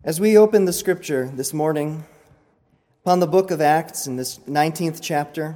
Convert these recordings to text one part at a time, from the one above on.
As we open the scripture this morning upon the book of Acts in this 19th chapter,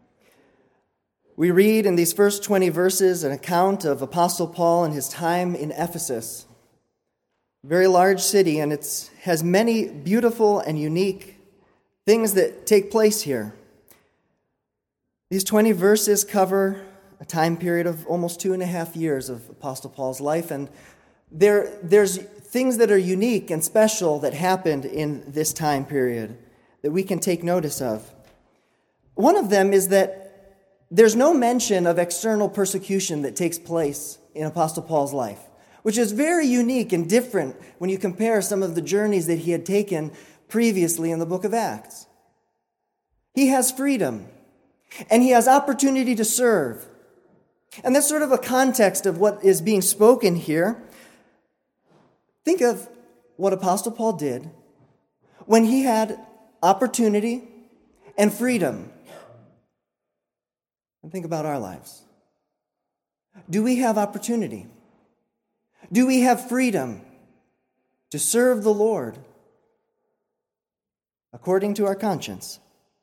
we read in these first 20 verses an account of Apostle Paul and his time in Ephesus, a very large city, and it has many beautiful and unique things that take place here. These 20 verses cover a time period of almost 2.5 years of Apostle Paul's life, and there's things that are unique and special that happened in this time period that we can take notice of. One of them is that there's no mention of external persecution that takes place in Apostle Paul's life, which is very unique and different when you compare some of the journeys that he had taken previously in the book of Acts. He has freedom, and he has opportunity to serve. And that's sort of a context of what is being spoken here. Think of what Apostle Paul did when he had opportunity and freedom. And think about our lives. Do we have opportunity? Do we have freedom to serve the Lord according to our conscience?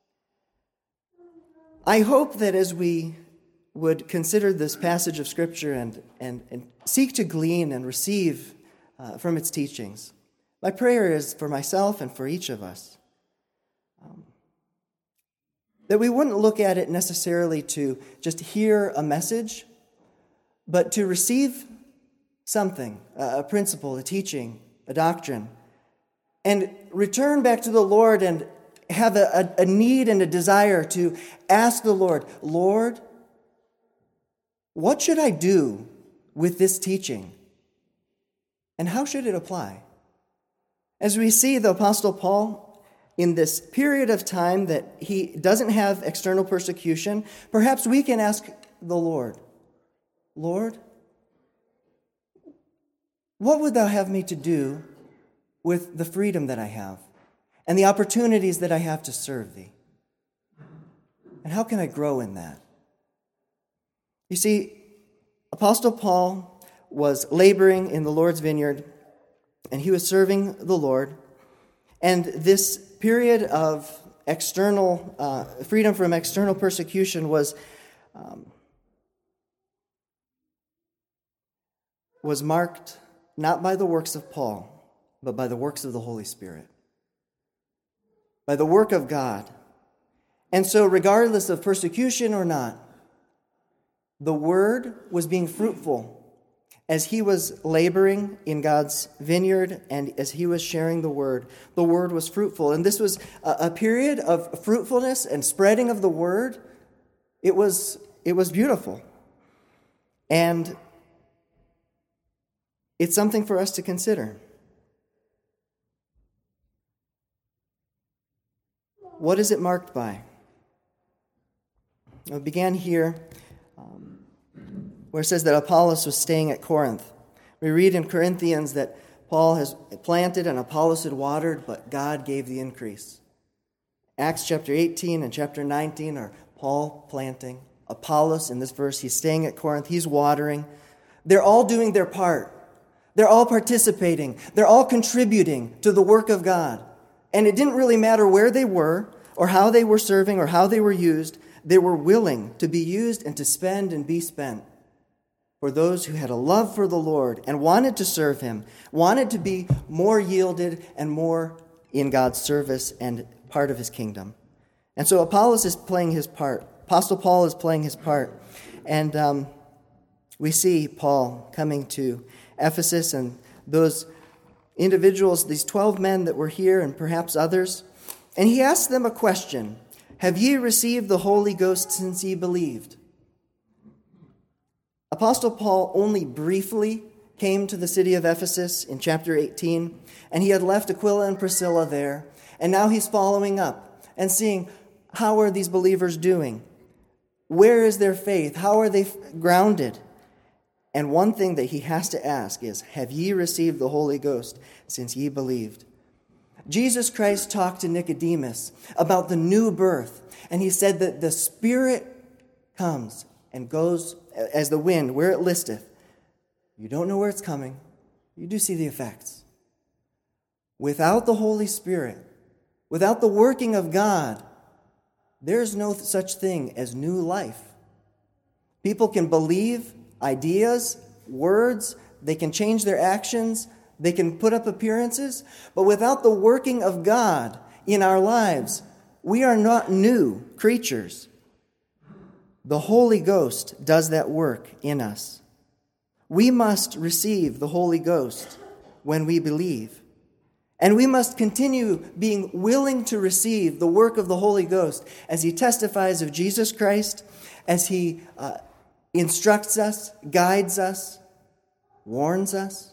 I hope that as we would consider this passage of Scripture and seek to glean and receive from its teachings, my prayer is for myself and for each of us that we wouldn't look at it necessarily to just hear a message, but to receive something, a principle, a teaching, a doctrine, and return back to the Lord and have a need and a desire to ask the Lord, Lord, what should I do with this teaching? And how should it apply? As we see the Apostle Paul in this period of time that he doesn't have external persecution, perhaps we can ask the Lord, Lord, what would thou have me to do with the freedom that I have and the opportunities that I have to serve thee? And how can I grow in that? You see, Apostle Paul was laboring in the Lord's vineyard, and he was serving the Lord. And this period of external freedom from external persecution was marked not by the works of Paul, but by the works of the Holy Spirit, by the work of God. And so regardless of persecution or not, the word was being fruitful as he was laboring in God's vineyard and as he was sharing the word was fruitful. And this was a period of fruitfulness and spreading of the word. It was beautiful. And it's something for us to consider. What is it marked by? It began here where it says that Apollos was staying at Corinth. We read in Corinthians that Paul has planted and Apollos had watered, but God gave the increase. Acts chapter 18 and chapter 19 are Paul planting. Apollos, in this verse, he's staying at Corinth. He's watering. They're all doing their part. They're all participating. They're all contributing to the work of God. And it didn't really matter where they were or how they were serving or how they were used. They were willing to be used and to spend and be spent for those who had a love for the Lord and wanted to serve him, wanted to be more yielded and more in God's service and part of his kingdom. And so Apollos is playing his part. Apostle Paul is playing his part. And we see Paul coming to Ephesus and those individuals, these 12 men that were here and perhaps others. And he asks them a question. Have ye received the Holy Ghost since ye believed? Apostle Paul only briefly came to the city of Ephesus in chapter 18, and he had left Aquila and Priscilla there, and now he's following up and seeing how are these believers doing? Where is their faith? How are they grounded? And one thing that he has to ask is, have ye received the Holy Ghost since ye believed? Jesus Christ talked to Nicodemus about the new birth, and he said that the Spirit comes and goes as the wind, where it listeth. You don't know where it's coming. You do see the effects. Without the Holy Spirit, without the working of God, there is no such thing as new life. People can believe ideas, words, they can change their actions, they can put up appearances, but without the working of God in our lives, we are not new creatures. The Holy Ghost does that work in us. We must receive the Holy Ghost when we believe. And we must continue being willing to receive the work of the Holy Ghost as he testifies of Jesus Christ, as he instructs us, guides us, warns us.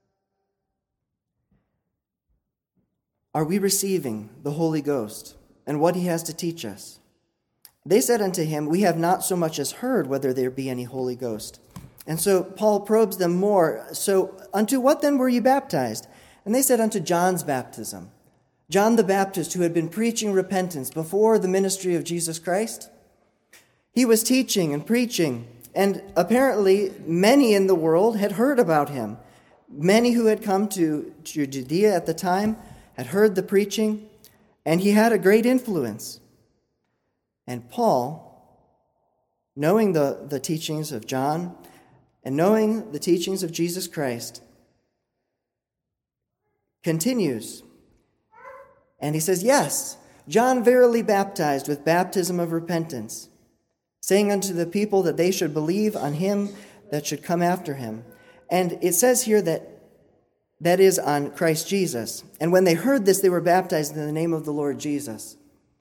Are we receiving the Holy Ghost and what he has to teach us? They said unto him, we have not so much as heard whether there be any Holy Ghost. And so Paul probes them more. So unto what then were you baptized? And they said unto John's baptism. John the Baptist, who had been preaching repentance before the ministry of Jesus Christ. He was teaching and preaching, and apparently many in the world had heard about him. Many who had come to Judea at the time had heard the preaching, and he had a great influence. And Paul, knowing the teachings of John and knowing the teachings of Jesus Christ, continues. And he says, yes, John verily baptized with baptism of repentance, saying unto the people that they should believe on him that should come after him. And it says here that is on Christ Jesus. And when they heard this, they were baptized in the name of the Lord Jesus.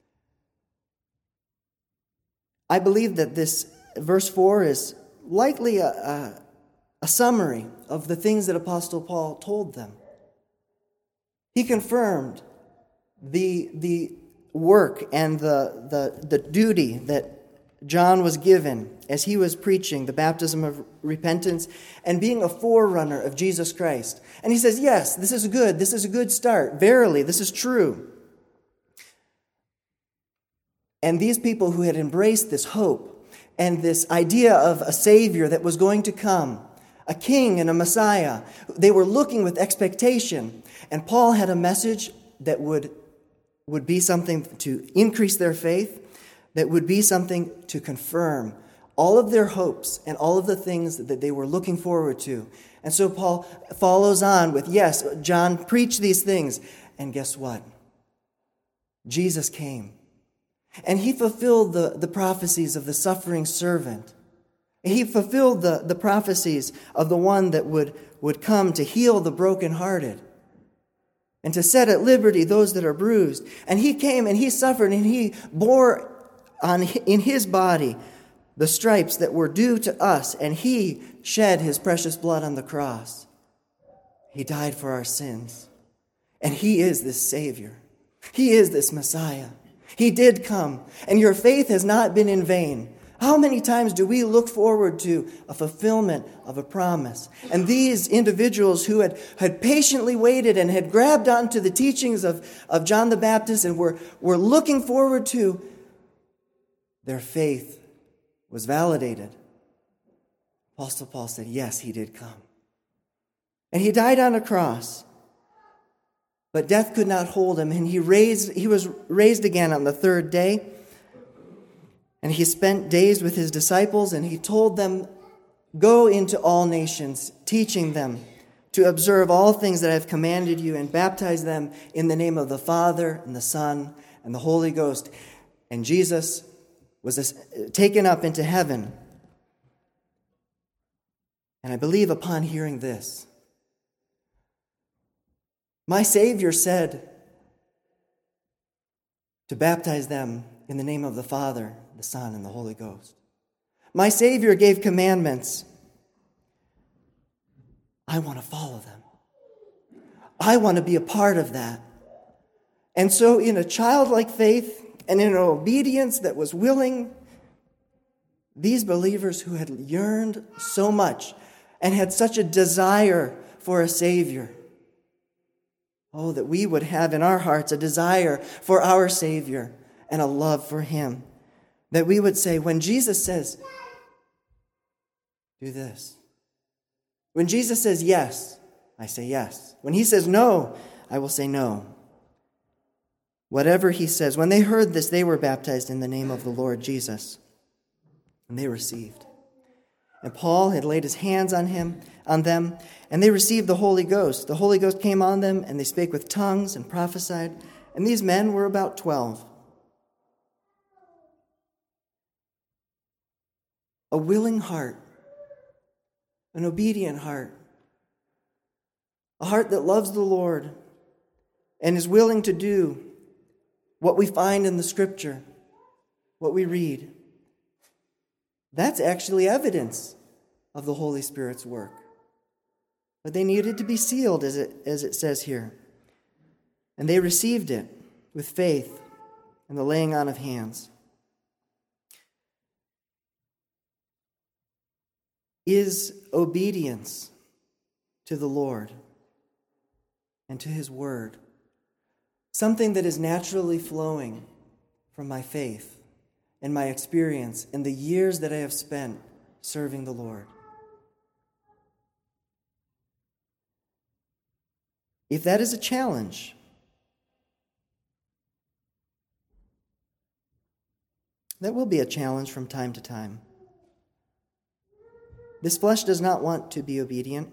I believe that this verse 4 is likely a summary of the things that Apostle Paul told them. He confirmed the work and the duty that John was given as he was preaching the baptism of repentance and being a forerunner of Jesus Christ. And he says, yes, this is good. This is a good start. Verily, this is true. And these people who had embraced this hope and this idea of a Savior that was going to come, a king and a Messiah, they were looking with expectation. And Paul had a message that would be something to increase their faith, that would be something to confirm all of their hopes and all of the things that they were looking forward to. And so Paul follows on with, yes, John preached these things. And guess what? Jesus came. And he fulfilled the prophecies of the suffering servant. He fulfilled the prophecies of the one that would come to heal the brokenhearted and to set at liberty those that are bruised. And he came and he suffered and he bore in his body the stripes that were due to us, and he shed his precious blood on the cross. He died for our sins. And he is this Savior. He is this Messiah. He did come, and your faith has not been in vain. How many times do we look forward to a fulfillment of a promise? And these individuals who had patiently waited and had grabbed onto the teachings of John the Baptist and were looking forward to, their faith was validated. Apostle Paul said, yes, he did come. And he died on a cross. But death could not hold him, and he was raised again on the third day. And he spent days with his disciples, and he told them, go into all nations, teaching them to observe all things that I have commanded you, and baptize them in the name of the Father and the Son and the Holy Ghost. And Jesus was taken up into heaven. And I believe upon hearing this, my Savior said to baptize them in the name of the Father, the Son, and the Holy Ghost. My Savior gave commandments. I want to follow them. I want to be a part of that. And so in a childlike faith and in an obedience that was willing, these believers who had yearned so much and had such a desire for a Savior, oh, that we would have in our hearts a desire for our Savior and a love for him. That we would say, when Jesus says, do this. When Jesus says yes, I say yes. When he says no, I will say no. Whatever he says. When they heard this, they were baptized in the name of the Lord Jesus. And they received. And Paul had laid his hands on them, and they received the Holy Ghost. The Holy Ghost came on them, and they spake with tongues and prophesied. And these men were about 12. A willing heart, an obedient heart, a heart that loves the Lord and is willing to do what we find in the Scripture, what we read. That's actually evidence of the Holy Spirit's work. But they needed to be sealed, as it says here. And they received it with faith and the laying on of hands. Is obedience to the Lord and to His Word something that is naturally flowing from my faith and my experience in the years that I have spent serving the Lord? If that is a challenge, that will be a challenge from time to time. This flesh does not want to be obedient,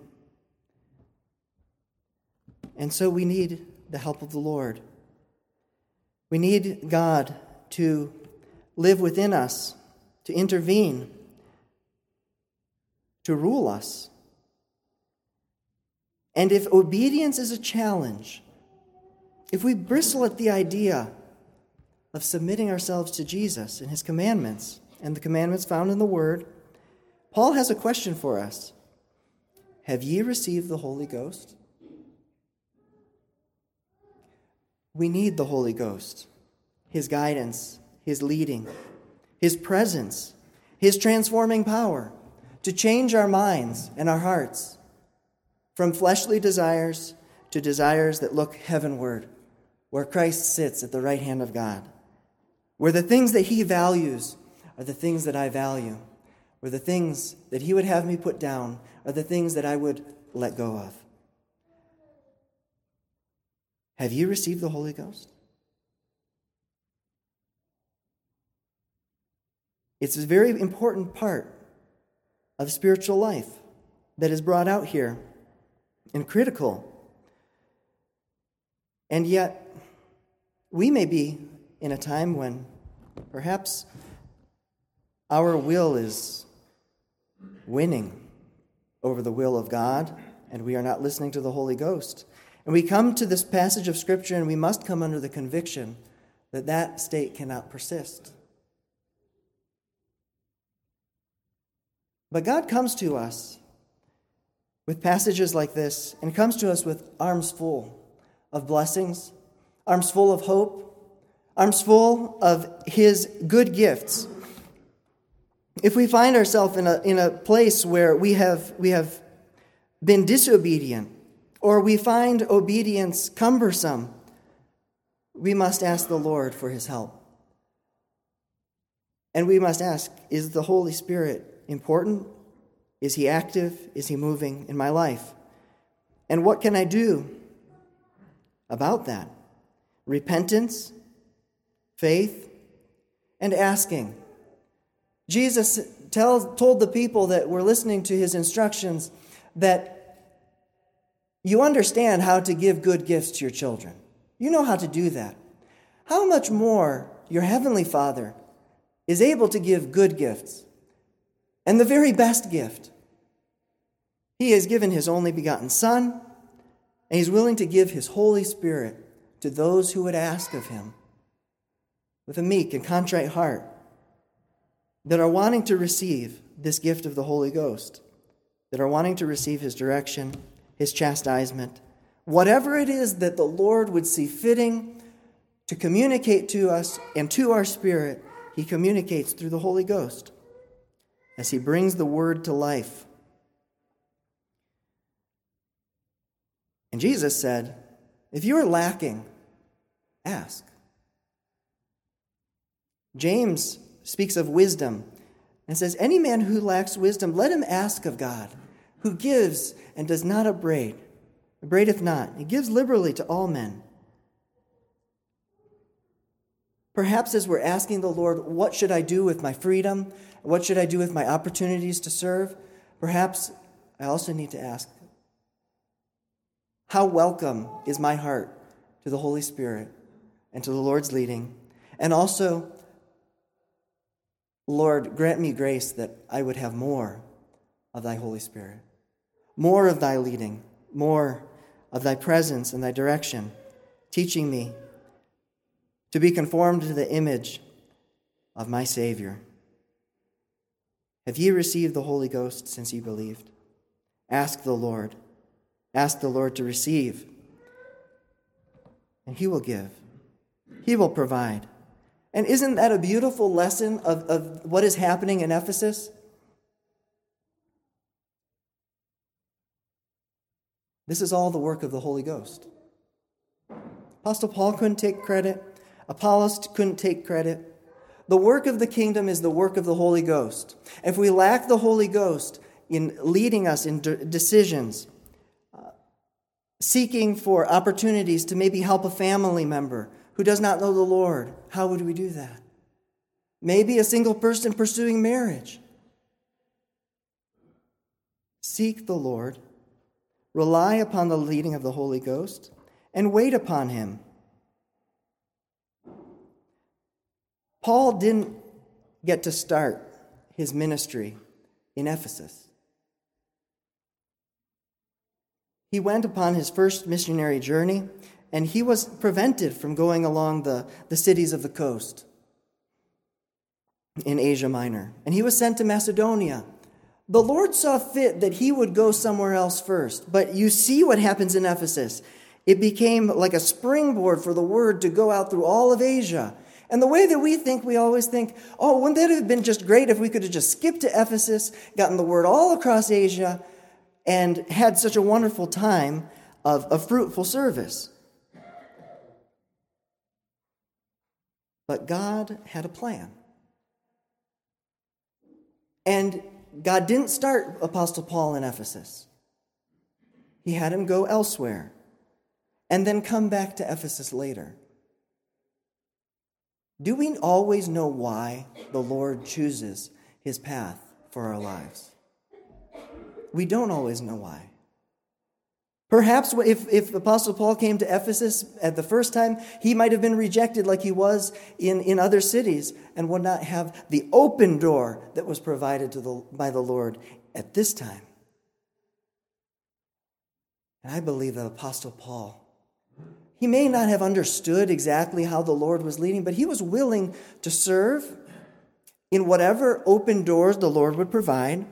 and so we need the help of the Lord. We need God to live within us, to intervene, to rule us. And if obedience is a challenge, if we bristle at the idea of submitting ourselves to Jesus and His commandments, and the commandments found in the Word, Paul has a question for us. Have ye received the Holy Ghost? We need the Holy Ghost, His guidance, His leading, His presence, His transforming power to change our minds and our hearts from fleshly desires to desires that look heavenward, where Christ sits at the right hand of God, where the things that He values are the things that I value, where the things that He would have me put down are the things that I would let go of. Have you received the Holy Ghost? It's a very important part of spiritual life that is brought out here and critical. And yet, we may be in a time when perhaps our will is winning over the will of God, and we are not listening to the Holy Ghost. And we come to this passage of Scripture, and we must come under the conviction that that state cannot persist. But God comes to us with passages like this, and comes to us with arms full of blessings, arms full of hope, arms full of His good gifts. If we find ourselves in a place where we have been disobedient, or we find obedience cumbersome, we must ask the Lord for His help. And we must ask, is the Holy Spirit important? Is He active? Is He moving in my life? And what can I do about that? Repentance, faith, and asking. Jesus told the people that were listening to His instructions that you understand how to give good gifts to your children. You know how to do that. How much more your Heavenly Father is able to give good gifts, and the very best gift. He has given His only begotten Son, and He's willing to give His Holy Spirit to those who would ask of Him with a meek and contrite heart, that are wanting to receive this gift of the Holy Ghost, that are wanting to receive His direction, His chastisement, whatever it is that the Lord would see fitting to communicate to us and to our spirit, He communicates through the Holy Ghost as He brings the Word to life. And Jesus said, if you are lacking, ask. James speaks of wisdom and says, any man who lacks wisdom, let him ask of God, who gives and does not upbraid, Upbraideth not. He gives liberally to all men. Perhaps as we're asking the Lord, what should I do with my freedom? What should I do with my opportunities to serve? Perhaps I also need to ask, how welcome is my heart to the Holy Spirit and to the Lord's leading? And also, Lord, grant me grace that I would have more of thy Holy Spirit, more of thy leading, more of thy presence and thy direction, teaching me to be conformed to the image of my Savior. Have ye received the Holy Ghost since ye believed? Ask the Lord. Ask the Lord to receive, and he will give. He will provide. And isn't that a beautiful lesson of what is happening in Ephesus? This is all the work of the Holy Ghost. Apostle Paul couldn't take credit. Apollos couldn't take credit. The work of the kingdom is the work of the Holy Ghost. If we lack the Holy Ghost in leading us in decisions, seeking for opportunities to maybe help a family member who does not know the Lord, how would we do that? Maybe a single person pursuing marriage. Seek the Lord, rely upon the leading of the Holy Ghost, and wait upon him. Paul didn't get to start his ministry in Ephesus. He went upon his first missionary journey, and he was prevented from going along the cities of the coast in Asia Minor. And he was sent to Macedonia. The Lord saw fit that he would go somewhere else first. But you see what happens in Ephesus. It became like a springboard for the word to go out through all of Asia. And the way that we always think, oh, wouldn't that have been just great if we could have just skipped to Ephesus, gotten the word all across Asia, and had such a wonderful time of fruitful service. But God had a plan. And God didn't start Apostle Paul in Ephesus. He had him go elsewhere and then come back to Ephesus later. Do we always know why the Lord chooses his path for our lives? We don't always know why. Perhaps if Apostle Paul came to Ephesus at the first time, he might have been rejected like he was in other cities and would not have the open door that was provided by the Lord at this time. And I believe that Apostle Paul, he may not have understood exactly how the Lord was leading, but he was willing to serve in whatever open doors the Lord would provide.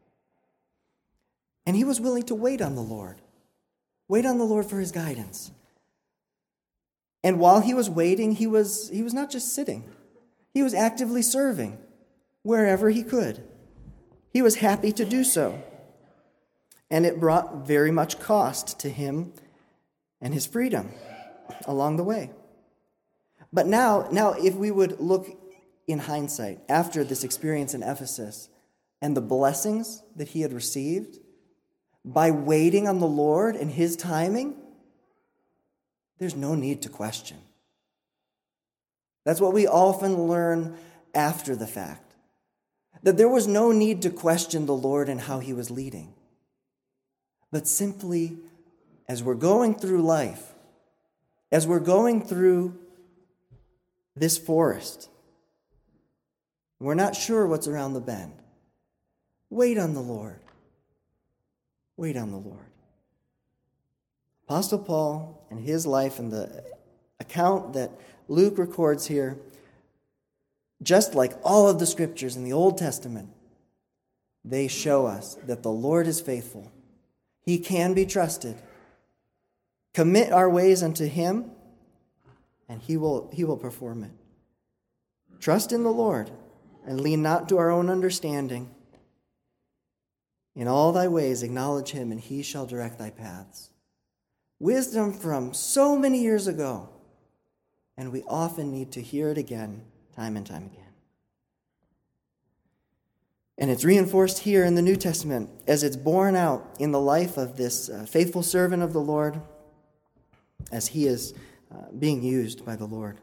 And he was willing to wait on the Lord. Wait on the Lord for his guidance. And while he was waiting, he was not just sitting. He was actively serving wherever he could. He was happy to do so. And it brought very much cost to him and his freedom along the way. But now if we would look in hindsight after this experience in Ephesus and the blessings that he had received, by waiting on the Lord and his timing, there's no need to question. That's what we often learn after the fact. That there was no need to question the Lord and how he was leading. But simply, as we're going through life, as we're going through this forest, we're not sure what's around the bend. Wait on the Lord. Wait on the Lord. Apostle Paul and his life and the account that Luke records here, just like all of the scriptures in the Old Testament, they show us that the Lord is faithful. He can be trusted. Commit our ways unto him, and he will perform it. Trust in the Lord, and lean not to our own understanding. In all thy ways acknowledge him, and he shall direct thy paths. Wisdom from so many years ago, and we often need to hear it again, time and time again. And it's reinforced here in the New Testament as it's borne out in the life of this faithful servant of the Lord as he is being used by the Lord.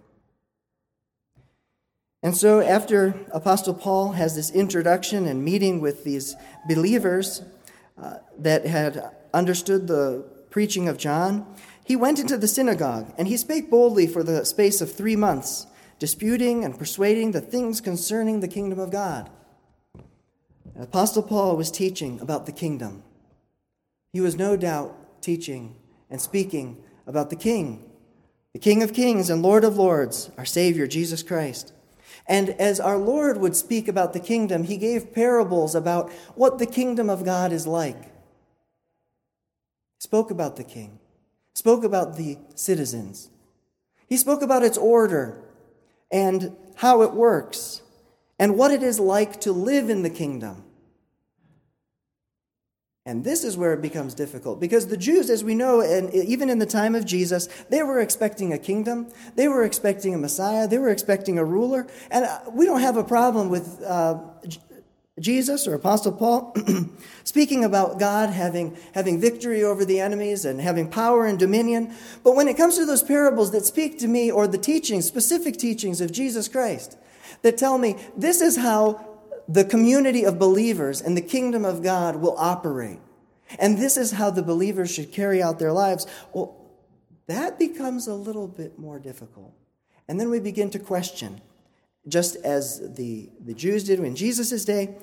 And so after Apostle Paul has this introduction and meeting with these believers that had understood the preaching of John, he went into the synagogue, and he spake boldly for the space of 3 months, disputing and persuading the things concerning the kingdom of God. And Apostle Paul was teaching about the kingdom. He was no doubt teaching and speaking about the King of kings and Lord of lords, our Savior, Jesus Christ. And as our Lord would speak about the kingdom, he gave parables about what the kingdom of God is like. He spoke about the king, spoke about the citizens. He spoke about its order and how it works and what it is like to live in the kingdom. And this is where it becomes difficult, because the Jews, as we know, and even in the time of Jesus, they were expecting a kingdom. They were expecting a Messiah. They were expecting a ruler. And we don't have a problem with Jesus or Apostle Paul speaking about God having victory over the enemies and having power and dominion. But when it comes to those parables that speak to me, or the teachings, specific teachings of Jesus Christ, that tell me this is how the community of believers and the kingdom of God will operate, and this is how the believers should carry out their lives, well, that becomes a little bit more difficult. And then we begin to question, just as the Jews did in Jesus' day,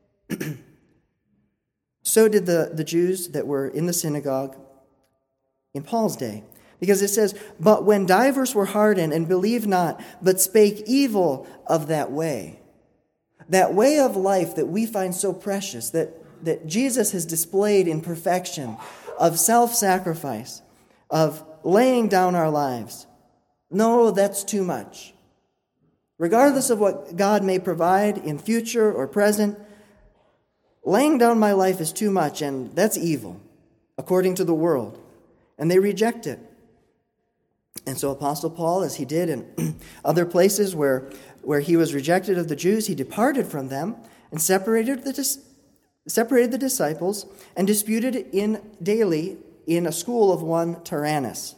so did the Jews that were in the synagogue in Paul's day. Because it says, "But when divers were hardened and believed not, but spake evil of that way of life that we find so precious, that Jesus has displayed in perfection, of self-sacrifice, of laying down our lives. No, that's too much. Regardless of what God may provide in future or present, laying down my life is too much, and that's evil, according to the world." And they reject it. And so Apostle Paul, as he did in other places where he was rejected of the Jews, he departed from them and separated the disciples and disputed daily in a school of one Tyrannus.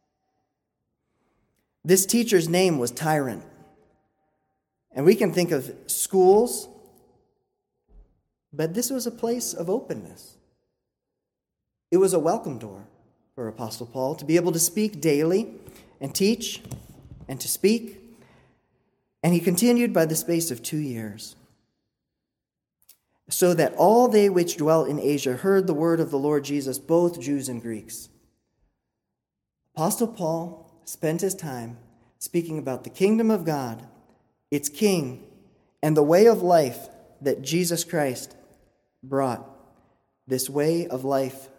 This teacher's name was Tyrant. And we can think of schools, but this was a place of openness. It was a welcome door for Apostle Paul to be able to speak daily and teach and to speak. And he continued by the space of 2 years, so that all they which dwelt in Asia heard the word of the Lord Jesus, both Jews and Greeks. Apostle Paul spent his time speaking about the kingdom of God, its king, and the way of life that Jesus Christ brought. This way of life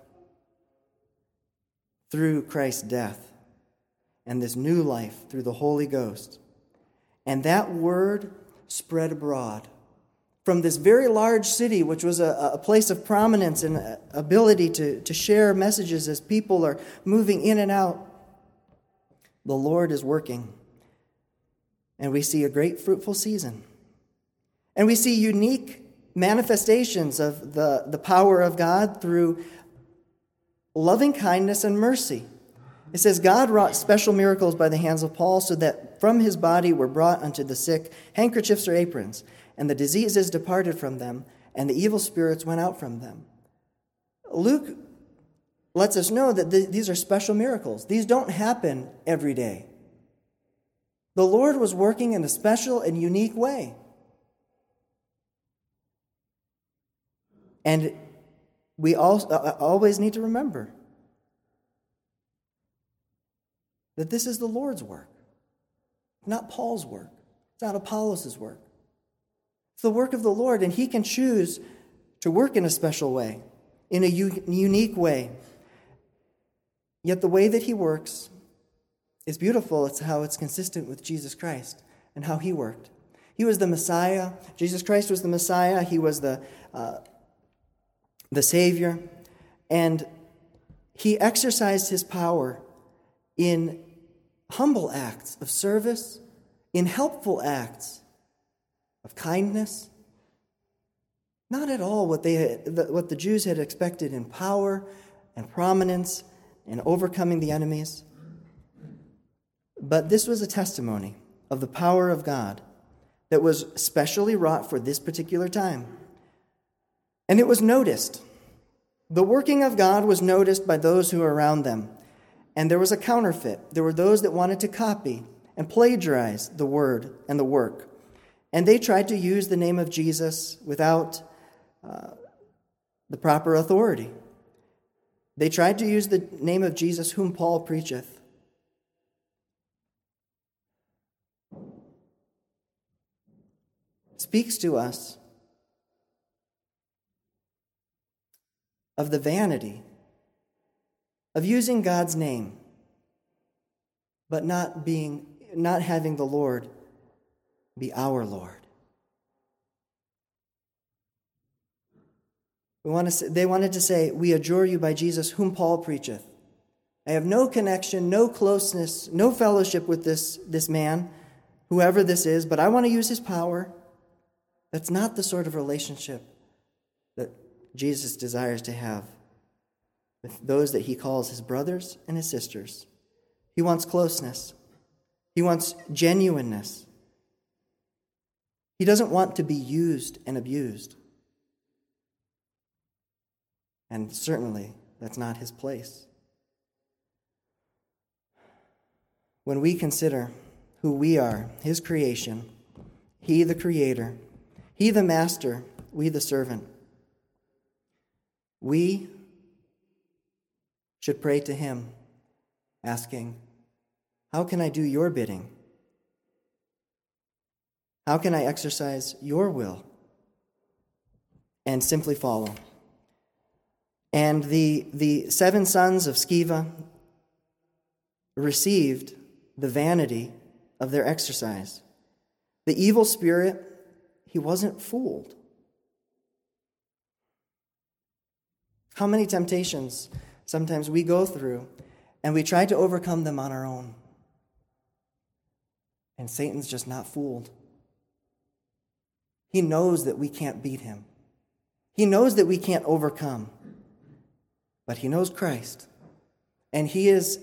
through Christ's death, and this new life through the Holy Ghost. And that word spread abroad from this very large city, which was a place of prominence and ability to share messages as people are moving in and out. The Lord is working. And we see a great fruitful season. And we see unique manifestations of the power of God through loving kindness and mercy. It says, God wrought special miracles by the hands of Paul, so that from his body were brought unto the sick handkerchiefs or aprons, and the diseases departed from them, and the evil spirits went out from them. Luke lets us know that these are special miracles. These don't happen every day. The Lord was working in a special and unique way. And we always need to remember that this is the Lord's work, not Paul's work. It's not Apollos' work. It's the work of the Lord, and he can choose to work in a special way, in a unique way. Yet the way that he works is beautiful. It's how it's consistent with Jesus Christ and how he worked. He was the Messiah. Jesus Christ was the Messiah. He was the Savior. And he exercised his power in humble acts of service, in helpful acts of kindness, Not at all what the Jews had expected in power and prominence and overcoming the enemies. But this was a testimony of the power of God that was specially wrought for this particular time. And it was noticed. The working of God was noticed by those who were around them. And there was a counterfeit. There were those that wanted to copy and plagiarize the word and the work. And they tried to use the name of Jesus without the proper authority. They tried to use the name of Jesus whom Paul preacheth. Speaks to us of the vanity of using God's name, but not having the Lord be our Lord. They wanted to say, we adjure you by Jesus whom Paul preacheth. I have no connection, no closeness, no fellowship with this man, whoever this is, but I want to use his power. That's not the sort of relationship that Jesus desires to have with those that he calls his brothers and his sisters. He wants closeness. He wants genuineness. He doesn't want to be used and abused. And certainly, that's not his place. When we consider who we are, his creation, he the creator, he the master, we the servant, we should pray to him, asking, how can I do your bidding? How can I exercise your will? And simply follow. And the 7 sons of Sceva received the vanity of their exercise. The evil spirit, he wasn't fooled. How many temptations sometimes we go through and we try to overcome them on our own. And Satan's just not fooled. He knows that we can't beat him. He knows that we can't overcome. But he knows Christ. And he is,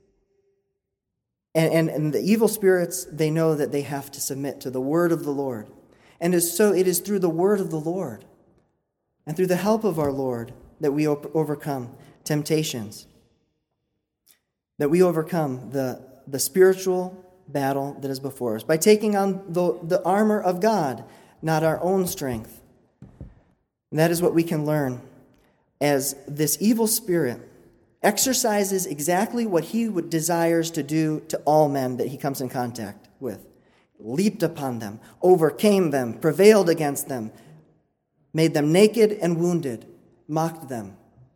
and the evil spirits, they know that they have to submit to the word of the Lord. And so it is through the word of the Lord and through the help of our Lord that we overcome temptations, that we overcome the spiritual battle that is before us by taking on the armor of God, not our own strength. And that is what we can learn as this evil spirit exercises exactly what he desires to do to all men that he comes in contact with. Leaped upon them, overcame them, prevailed against them, made them naked and wounded, mocked them.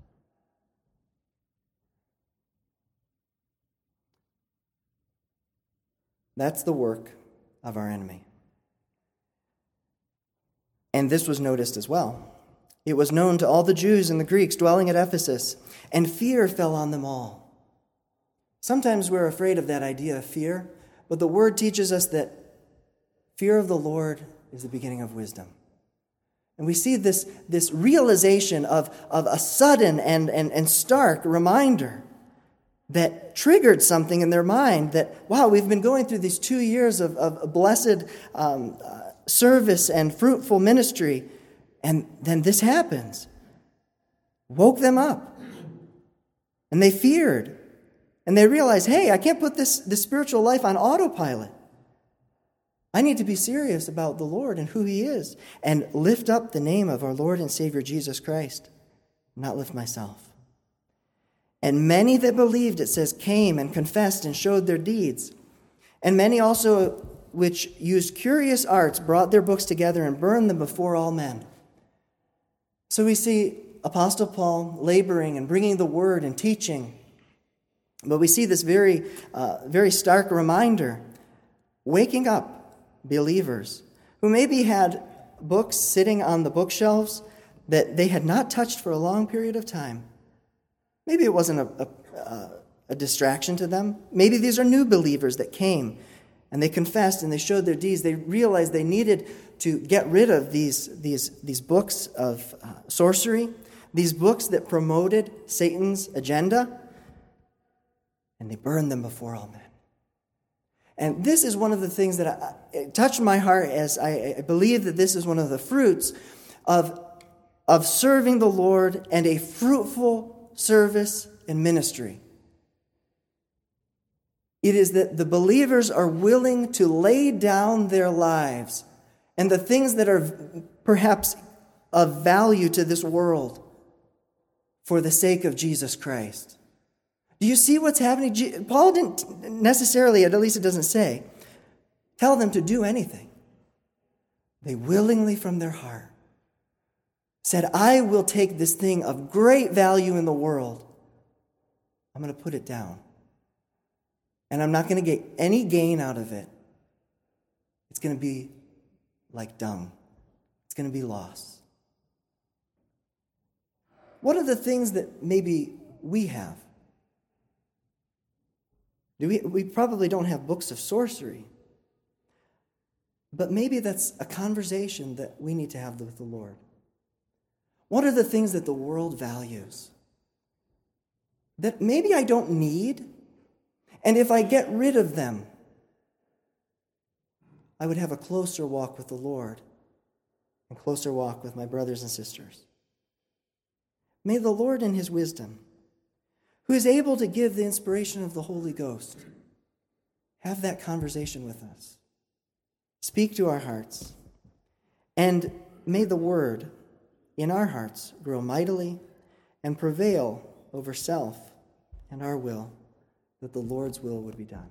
That's the work of our enemy. And this was noticed as well. It was known to all the Jews and the Greeks dwelling at Ephesus, and fear fell on them all. Sometimes we're afraid of that idea of fear, but the word teaches us that fear of the Lord is the beginning of wisdom. And we see this realization of a sudden and stark reminder that triggered something in their mind that, wow, we've been going through these 2 years of blessed service and fruitful ministry, and then this happens. Woke them up. And they feared. And they realized, hey, I can't put this spiritual life on autopilot. I need to be serious about the Lord and who he is and lift up the name of our Lord and Savior Jesus Christ, not lift myself. And many that believed, it says, came and confessed and showed their deeds. And many also which used curious arts brought their books together and burned them before all men. So we see Apostle Paul laboring and bringing the word and teaching. But we see this very stark reminder, waking up believers who maybe had books sitting on the bookshelves that they had not touched for a long period of time. Maybe it wasn't a distraction to them. Maybe these are new believers that came and they confessed and they showed their deeds. They realized they needed to get rid of these books of sorcery, these books that promoted Satan's agenda, and they burned them before all men. And this is one of the things that it touched my heart, as I believe that this is one of the fruits of serving the Lord and a fruitful service and ministry. It is that the believers are willing to lay down their lives and the things that are perhaps of value to this world for the sake of Jesus Christ. Do you see what's happening? Paul didn't necessarily, at least it doesn't say, tell them to do anything. They willingly from their heart said, I will take this thing of great value in the world. I'm going to put it down. And I'm not going to get any gain out of it. It's going to be like dung. It's going to be lost. What are the things that maybe we have? We probably don't have books of sorcery. But maybe that's a conversation that we need to have with the Lord. What are the things that the world values that maybe I don't need? And if I get rid of them, I would have a closer walk with the Lord and closer walk with my brothers and sisters. May the Lord in his wisdom, who is able to give the inspiration of the Holy Ghost, have that conversation with us. Speak to our hearts. And may the word in our hearts grow mightily and prevail over self and our will, that the Lord's will would be done.